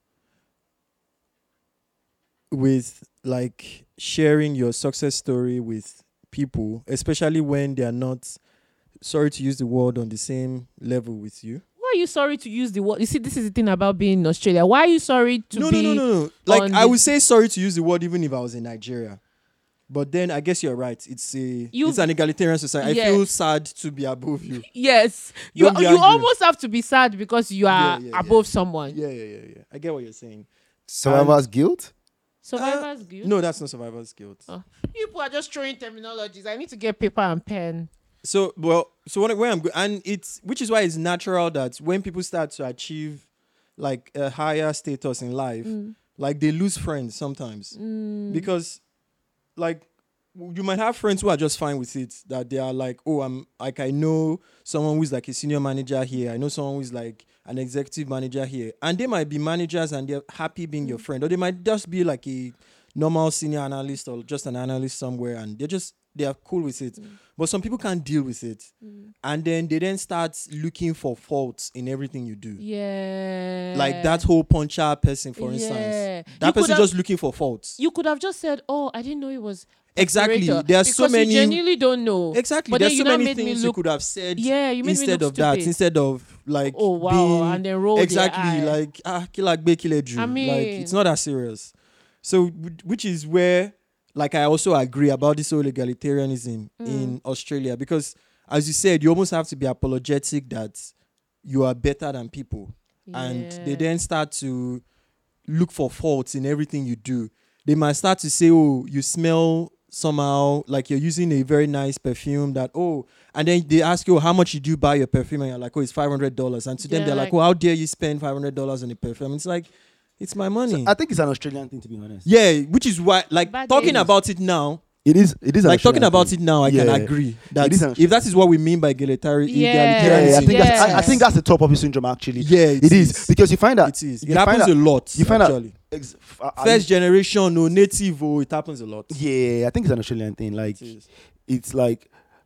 with like sharing your success story with people, especially when they are not, sorry to use the word, on the same level with you. Why are you sorry to use the word? You see, this is the thing about being in Australia. Why are you sorry to no, be? no, no, no, no. Like on I the- would say sorry to use the word even if I was in Nigeria. But then I guess you're right. It's a You- it's an egalitarian society. Yeah. I feel sad to be above you. Yes, you Don't be you angry. almost have to be sad because you are Yeah, yeah, above someone. Yeah, yeah, yeah, yeah. I get what you're saying. Survivor's guilt. Survivor's guilt. No, that's not survivor's guilt. Oh. People are just throwing terminologies. I need to get paper and pen. So well, so what, where I'm going, and it's which is why it's natural that when people start to achieve like a higher status in life, Mm. like they lose friends sometimes because like you might have friends who are just fine with it, that they are like, oh, I'm like, I know someone who's like a senior manager here, I know someone who's like an executive manager here, and they might be managers and they're happy being your friend, or they might just be like a normal senior analyst or just an analyst somewhere, and they're just they are cool with it. But some people can't deal with it, and then they then start looking for faults in everything you do. Yeah. Like that whole puncher person, for Yeah. instance, You that could person have- just looking for faults. You could have just said, "Oh, I didn't know it was." Exactly. operator," There are so because many- You genuinely don't know. Exactly. But There's then so you now many made me things you look- could have said Yeah, you made me instead look of that, stupid. instead of like Oh, wow, being and then roll their exactly eye. like ah killer gbe killer Jew. I Like mean- it's not that serious. So wh- which is where like I also agree about this whole egalitarianism Mm. in Australia, because as you said, you almost have to be apologetic that you are better than people, and they Yeah. then start to look for faults in everything you do. They might start to say, oh, you smell somehow like you're using a very nice perfume that, oh, and then they ask you, oh, how much did you buy your perfume? And you're like, oh, it's five hundred dollars. And to them, Yeah, they're like, like- oh, how dare you spend five hundred dollars on a perfume? It's like, it's my money. I think it's an Australian thing, to be honest. yeah, which is why, like, Bad talking days. about it now, It is. It is. an like, talking Australian about thing. it now, I can Yeah. agree that It is an if that is what we mean by egalitari- Yeah. Yeah, egalitarianism, yeah, I think that's. I, I Yes. think that's the top of syndrome. Actually, yeah, it is. because you find that It is. you It happens find a lot, you find out- actually. ex- f- I- I- First generation, no native, oh, it happens a lot. Yeah, I think it's an Australian thing. Like It is. it's like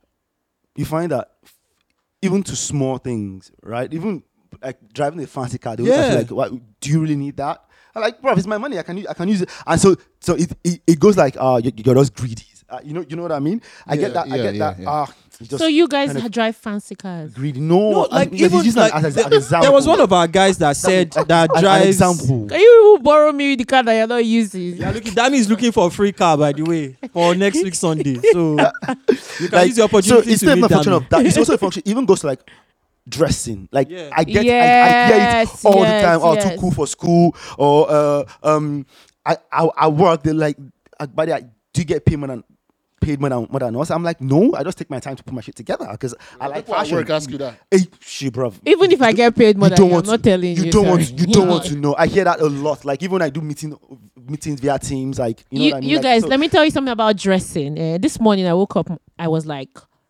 you find that even to small things, right? Even like driving a fancy car, they look at you Yeah. like, "What? Do you really need that?" I'm like, bro, it's my money. I can use. I can use it. And so, so it it, it goes like, uh, you, you're just greedy. Uh, you know, you know what I mean? I Yeah, get that. I yeah, get yeah, that. yeah. Ah, it's just So you guys kind of drive fancy cars. greedy. No, No, I- like because even it's just like an, as, there, an example. there was one of our guys that said that An- an drives. example. Can you borrow me the car that you're not using? Yeah, look, Dami is looking for a free car, by the way, for next week Sunday. So you can Like, use the so opportunity it's to not meet even a function Dami. of that. It's also a function. Even goes to like dressing. Like Yeah. I get, I, I hear it Yes, all yes, the time. Oh, yes. too cool for school, or uh, um, I, I, I work. They like, uh, but I do you get paid more than paid more than more than us. I'm like, no, I just take my time to put my shit together because I like People at fashion. work ask you that. Hey, shit, bro. Even if I get paid more you than don't you, I'm want not to, telling you. you don't want sorry. you don't want to know. I hear that a lot. Like even when I do meeting meetings via Teams, like you know You, what I mean. you Like, guys, so- let me tell you something about dressing. Eh, this morning I woke up, I was like,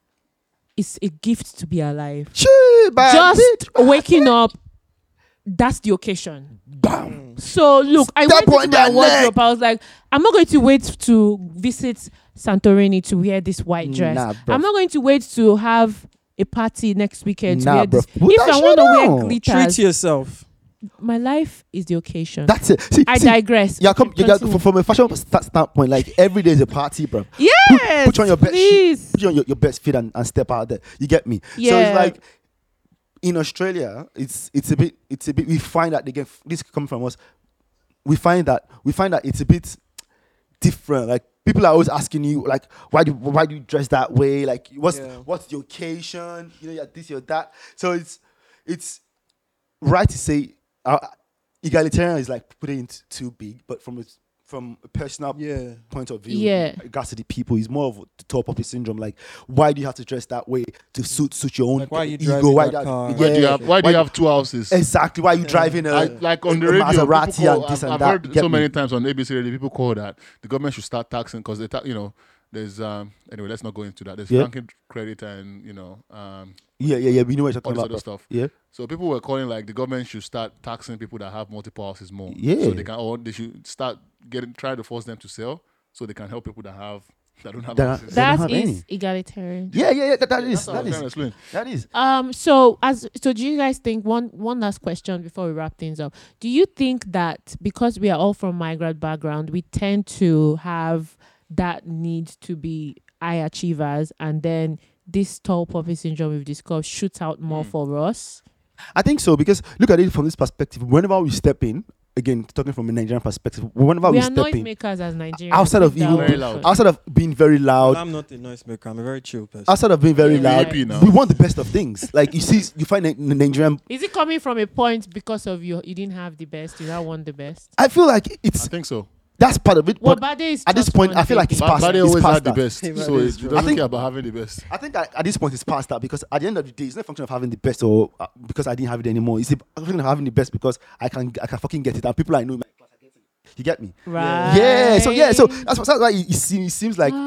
it's a gift to be alive. Shit, man, Just bitch. waking up, that's the occasion. Bam. So look, I Step went on into my their wardrobe. I was like, I'm not going to wait to visit Santorini to wear this white dress. Nah, bruv. I'm not going to wait to have a party next weekend to Nah, wear this. bruv. Put If that I shit want to wear on. Treat glitters, yourself. my life is the occasion. That's it. See, I see, digress. Yeah, come. You got, Continue. from, from a fashion sta- standpoint, like every day is a party, bro. Yes, Put on your best shit. please. Put on your, your best fit and, and step out there. You get me? So Yeah. it's like in Australia, it's it's a bit it's a bit. We find that again. This comes from us. We find that we find that it's a bit different. Like people are always asking you, like, why do why do you dress that way? Like, what's Yeah. what's the occasion? You know, you're this, you're that. So it's it's right to say uh, egalitarian is like putting it too big, but from a from a personal Yeah. point of view, Yeah. in regards to the people, it's more of the tall poppy syndrome. Like, why do you have to dress that way to suit suit your own Like, why are you ego? driving Why that do- car? yeah, Why do you have, why do you have two houses? exactly? Why are you driving a I, like on the a radio, people Maserati call, and this I've, and I've that? heard Get so me? many times on A B C radio, people call that the government should start taxing because they, ta- you know, there's um. Anyway, let's not go into that. There's Yeah. banking credit and you know um Yeah, yeah, yeah. We know what you're all talking this about. other bro. stuff. Yeah, So people were calling like the government should start taxing people that have multiple houses more. Yeah. So they can, or they should start getting try to force them to sell so they can help people that have that don't have That- houses. They don't That have is any. egalitarian. yeah, yeah, yeah. That, that Yeah, is, that's what I that was trying to is, explain. that is. Um. So, as so, do you guys think one one last question before we wrap things up? Do you think that because we are all from migrant background, we tend to have that need to be high achievers, and then this tall poppy syndrome we've discussed shoots out more Mm. for us? I think so because look at it from this perspective. Whenever we step in, again talking from a Nigerian perspective, whenever We we, are step in, noisemakers as Nigerians. outside of Keep that even one Very loud. first. outside of being very loud, I'm not a noisemaker. I'm a very chill person. outside of being very Yeah, loud, A P now. we want the best of things. Like you see, you find a Nigerian. Is it coming from a point because of you? You didn't have the best. You don't want the best. I feel like I it's think so. that's part of it. Well, But Bade is at this just point, one I feel like baby. it's Ba- past. Bade it's always past had the that. best, Hey, so Bade it is true. doesn't I think- care about having the best. I think at, at this point it's past that because at the end of the day, it's not a function of having the best or uh, because I didn't have it anymore. It's a function of having the best because I can I can fucking get it. And people I know in my class are getting it. You get me? Right. Yeah. So yeah. So that's, that's why it, it seems, it seems like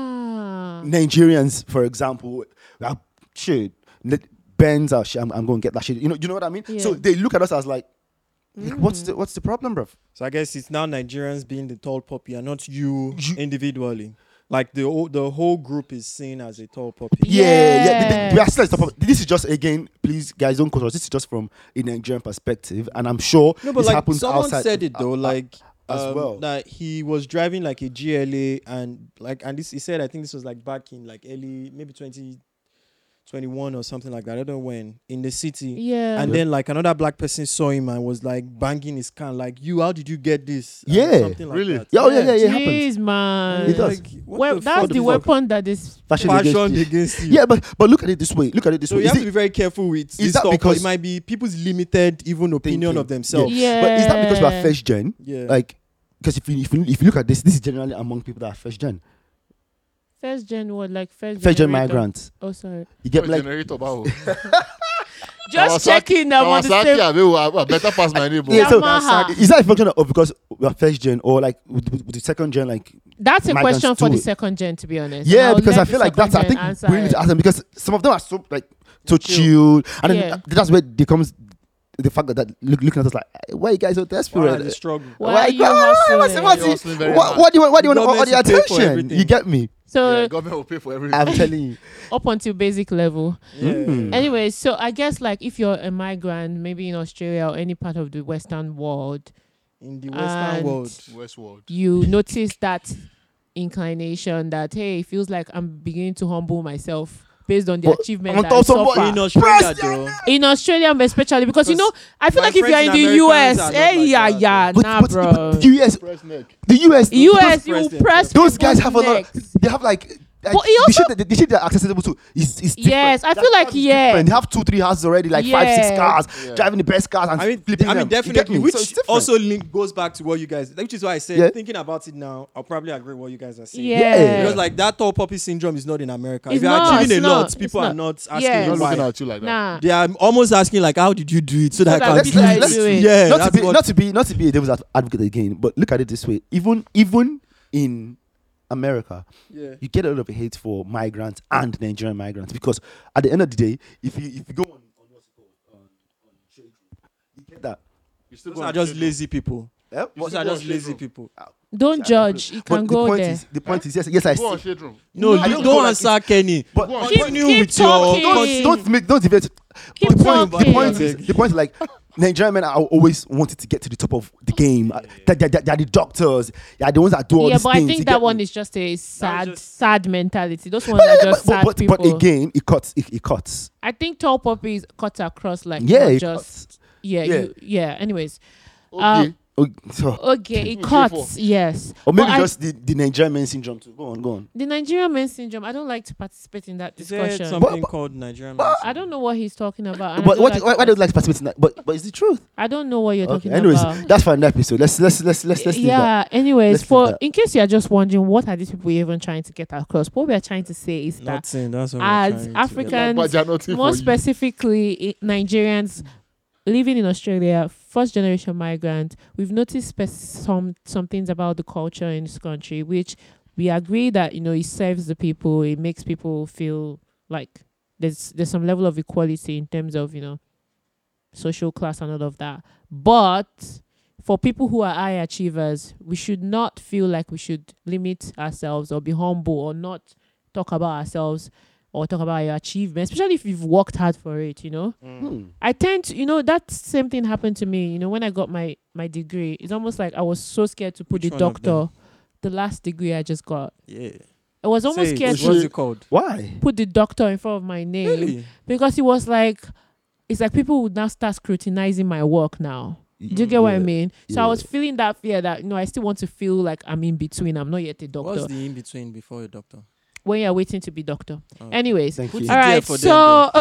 Ah. Nigerians, for example, are shit. Benz are shit. I'm, I'm going to get that shit. You know. You know what I mean? So Yeah. they look at us as like, like, what's Mm. the what's the problem, bro? So I guess it's now Nigerians being the tall poppy and not you, You- individually. Like the whole, the whole group is seen as a tall poppy. Yeah, yeah. they- they- we are still at the Yes. top of- This is just again, please, guys, don't quote us. This is just from a Nigerian perspective, and I'm sure No, but this like happens someone outside said it though, uh, uh, like as um, well. that he was driving like a G L A and like and this he said I think this was like back in like early maybe twenty twenty-one or something like that. I don't know when in the city. Yeah. And then like another black person saw him and was like banging his can like you how did you get this? And Yeah, something like really? that. Yeah, oh, yeah, yeah, yeah. It happens. Jeez, man. It does. Like, what Well, the that's fuck the fuck? weapon that is. Fashion against Fashioned you. against you. Yeah, but but look at it this way. Look at it this So way. you Is have it- to be very careful with this that stuff because- because it might be people's limited even opinion Thinking. of themselves. Yeah. But is that because we are first gen? Yeah. Like, because if you, if you if you look at this, this is generally among people that are first gen, First gen what like first first gen generator? migrants. Oh, sorry. You get What like generator bao? Just Kawasaki- checking. I'm on the Kawasaki, same. I mean, I- I better pass my neighbor. yeah. So Yamaha. is that a function of because we are first gen or like with, with, with the second gen? Like That's a migrants question for do the it. second gen, to be honest. yeah, I'll because let I the feel like second that's I gen think answer we need it. to ask them because some of them are so like so Chill. chilled, and then Yeah. that's where they comes the fact that, that look, looking at us like, why you guys so Why desperate? the struggle? Why Why- are you why- why- hustling? what's- You're what's- hustling very What, hard. what do you want? What do you want? All Government the should pay for attention. everything. You get me? So Yeah, government will pay for everything. I'm telling you. up until basic level. Yeah. Mm. Anyway, so I guess like if you're a migrant, maybe in Australia or any part of the Western world, In the Western And- world. Westworld. you notice that inclination that hey, it feels like I'm beginning to humble myself based on the But achievement on that top I of somebody- suffer. In Australia, Press though. In Australia, especially because you know, Because I feel my like if you're in friends the in U Americans S, are not hey, like yeah, that, yeah, But, nah, but, bro. but the U S, Press neck. the U S, U S, press you them, press. press those guys have a people's lot. necks. They have like. like But he the also- shit that the shit they're accessible to is, is different. Yes, I That- feel like that is yeah. different. They have two, three houses already, like five, six Yeah. cars, Yeah. driving the best cars and I mean, flipping I mean, them. You get definitely, me? which So it's different. also link goes back to what you guys, which is why I said, Yeah. thinking about it now, I'll probably agree with what you guys are saying. Yeah. Because like that tall poppy syndrome is not in America. It's if you're not, achieving it's a lot, not, people it's are not. not asking Yes. They're you not why. looking at you like that. Nah. They are almost asking like, how did you do it so that that I can let's- do let's- it? let's do it. Yeah, not to that's be what- not to be not to be a devil's ad- advocate again, but look at it this way: even even in America, yeah. you get a lot of hate for migrants and Nigerian migrants because at the end of the day, if you if you go on, on what's it called on, on Shade Room, you get that. You still Those go are on just Shade lazy people. Eh? Those go are on just Shade lazy Room. people. Don't Yeah, judge. You but can the go point there. is the point is yes yes I Room. Go see. on Shade Room. No, I you don't don't go like answer Kenny. But Go on, Keep- Continue keep with your talking. con- don't don't make don't debate. Keep the point, the talking. point is the point is like Nigerian men are always wanted to get to the top of the game. Uh, They're, they're, they're the doctors. They're the ones that do all Yeah, these but things. I think you that get one me? is just a sad, just- sad mentality. Those ones But, are but, just sad but, people. but again, it cuts. It, it cuts. I think tall poppies cut across like Yeah, not it just cuts. yeah, Yeah. You, yeah. Anyways, Okay. Um, Oh, so, Okay, it People cuts. Yes. or maybe But I- just the, the Nigerian men syndrome too. Go on, go on. the Nigerian men syndrome. I don't like to participate in that Is there discussion. something But- called Nigerian? but- medicine? I don't know what he's talking about. and I But don't what, like why, to why do you like participate- participate in that? But but it's the truth. I don't know what you're Okay. talking Anyways, about. that's for an episode. Let's let's let's let's let's leave yeah. that. Anyways, Let's leave for that. in case you are just wondering, what are these people even trying to get across? What we are trying to say is that Nothing. That's what as we're trying to get. African- But they're nothing more for you. specifically i- Nigerians living in Australia, first generation migrant, we've noticed spe- some some things about the culture in this country, which we agree that you know it serves the people, it makes people feel like there's there's some level of equality in terms of you know social class and all of that. But for people who are high achievers, we should not feel like we should limit ourselves or be humble or not talk about ourselves or talk about your achievements, especially if you've worked hard for it, you know. Hmm. I tend to, you know, that same thing happened to me, you know, when I got my, my degree. It's almost like I was so scared to put Which the one of doctor, them? the last degree I just got. Yeah. I was almost Say it. scared What's to it called? Why? put the doctor in front of my name Really? because it was like, it's like people would now start scrutinizing my work now. Do you get what I Yeah. mean? So I Yeah. was feeling that fear that, you know, I still want to feel like I'm in between. I'm not yet a doctor. What's the in between before a doctor? When you're waiting to be doctor. Oh. Anyways, Thank Put you. it all there right. for them So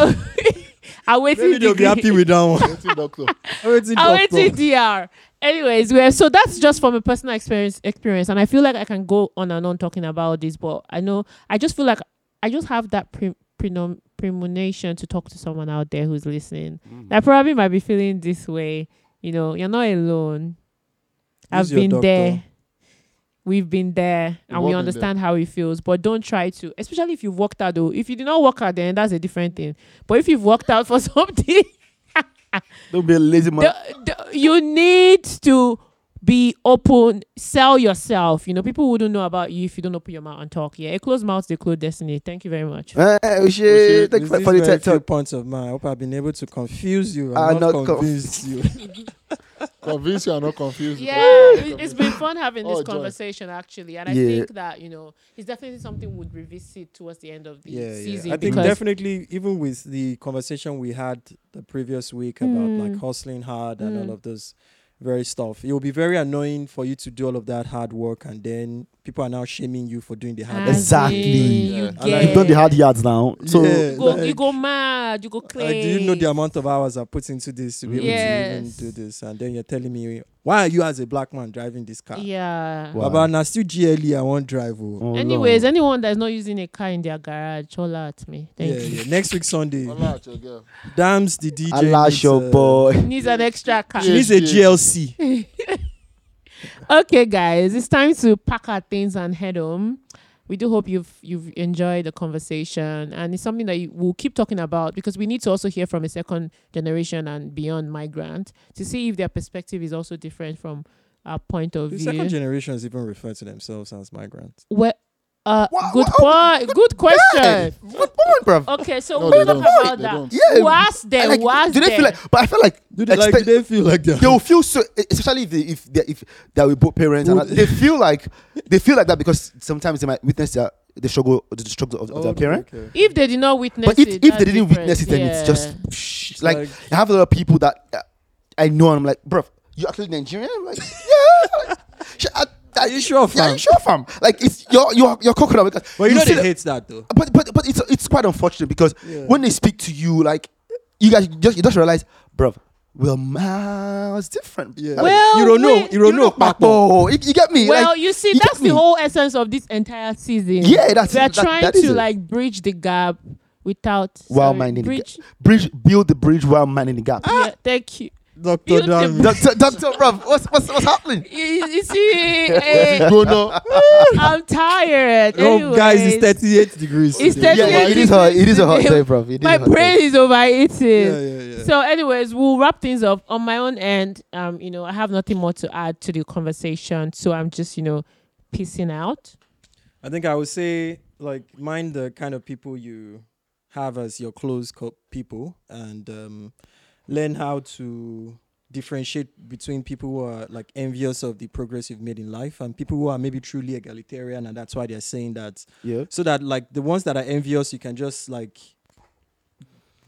I'm waiting. Maybe they'll be degree. happy with that one. Nothing, doctor. I'm waiting I'm doctor. waiting D R. Anyways, we're, so that's just from a personal experience experience, and I feel like I can go on and on talking about this, but I know I just feel like I just have that pre- prenom- premonition to talk to someone out there who's listening. Mm. That probably might be feeling this way. You know, you're not alone. I've Who's your been doctor? there. We've been there, We've and all we been understand how it feels. But don't try to, especially if you've worked out. Though, if you did not work out, then that's a different thing. But if you've worked out for something, Don't be a lazy man. the, the, you need to be open, sell yourself. You know, people wouldn't know about you if you don't open your mouth and talk. Yeah, a closed mouth, they close destiny. Thank you very much. Eh, we should thank you With for, these for the very TED few talk. points of mine, I hope I've been able to confuse you. I'm I'm not, not convinced you. Convince you are not confused. Yeah, it- it's been fun having this Oh, joy. conversation actually, and I Yeah. think that you know it's definitely something we'd revisit towards the end of the Yeah, season. yeah. I think because definitely, even with the conversation we had the previous week about like Mm. hustling hard and Mm. all of those very stuff, it will be very annoying for you to do all of that hard work and then people are now shaming you for doing the hard work. as Exactly. in, Yeah. you And I- get You've done the hard yards now. So Yeah. you go, you like- go mad, you go Like, crazy. do you know the amount of hours I put into this to be able Yes. to even do this? And then you're telling me, why are you as a black man driving this car? Yeah. Wow. But now still G L E, I won't drive. Oh. Oh, Anyways, Lord. anyone that's not using a car in their garage, holla at me. Thank Yeah, you. yeah. Next week Sunday, Allah at your girl. Dams the D J. Allah needs, your uh, boy. Needs an extra car. She needs a G L C. Okay, guys, it's time to pack our things and head home. We do hope you've you've enjoyed the conversation, and it's something that you, we'll keep talking about because we need to also hear from a second generation and beyond migrant to see if their perspective is also different from our point of The view. second generations even refer to themselves as migrants. Well, uh, Wha- good wha- point. Good question. Good point, bruv. Okay, so No, we'll they talk don't. about They that. don't. Yeah. Who asked them? Like, Who asked do they them? feel like? But I feel like Do they, like, do expect- they feel like that? they will feel so, especially if they if they if they are both parents, and Would- they feel like they feel like that because sometimes they might witness their, the struggle, the struggle of, of their Okay, parent. okay. If they did not witness But if, it, if they that's didn't different. witness it, then it's Yeah. just psh, like, like- I have a lot of people that uh, I know, and I'm like, bro, you actually Nigerian? I'm like, yeah. Sh- I- I- Are you sure, Yeah, fam? you sure, fam? Like it's your your your coconut because But you know see they the- hate that though. But but but it's it's quite unfortunate because Yeah. when they speak to you, like you guys just you just realize, bro, well, man, it's different. Yeah. Like, Well, you don't know. wait, You don't know. Papo. Papo. You, you get me? Well, Like, you see, you that's get me? the whole essence of this entire season. Yeah, that's They're it. That- trying that is to it. like bridge the gap without While sorry, minding the bridge. bridge, build the bridge while manning the gap. Yeah, thank you. Doctor Build the Dam. Doctor, doctor, bro, what's what's what's happening? You, you see, eh, Go no. I'm tired. Oh, guys, it's Anyways, thirty-eight degrees. It's today. Yeah, thirty-eight yeah, it is hot. It is a hot day, bro. It is my a hot day. brain is overeating. Yeah, yeah, yeah. So, anyways, we'll wrap things up on my own end. Um, you know, I have nothing more to add to the conversation, so I'm just, you know, peacing out. I think I would say, like, mind the kind of people you have as your close co- people and um, learn how to differentiate between people who are, like, envious of the progress you've made in life and people who are maybe truly egalitarian, and that's why they're saying that. Yeah. So that, like, the ones that are envious, you can just, like,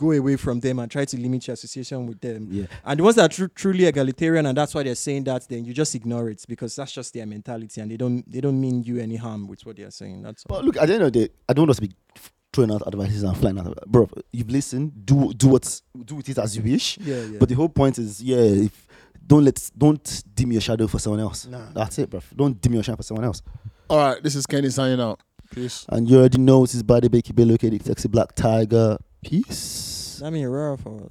go away from them and try to limit your association with them. Yeah. And the ones that are tru- truly egalitarian, and that's why they're saying that, then you just ignore it because that's just their mentality, and they don't they don't mean you any harm with what they're saying. That's all. But look, at the end of the day, I don't want us to be throwing out advices and flying out. Bro, you've listened. Do do what do with it as you wish. Yeah, yeah. But the whole point is, yeah, if don't let don't dim your shadow for someone else. Nah. That's it, bro. Don't dim your shadow for someone else. All right, this is Kenny signing out. Peace. And you already know this is Body Bakey Bill, okay, the sexy black tiger. Peace. I mean, rare for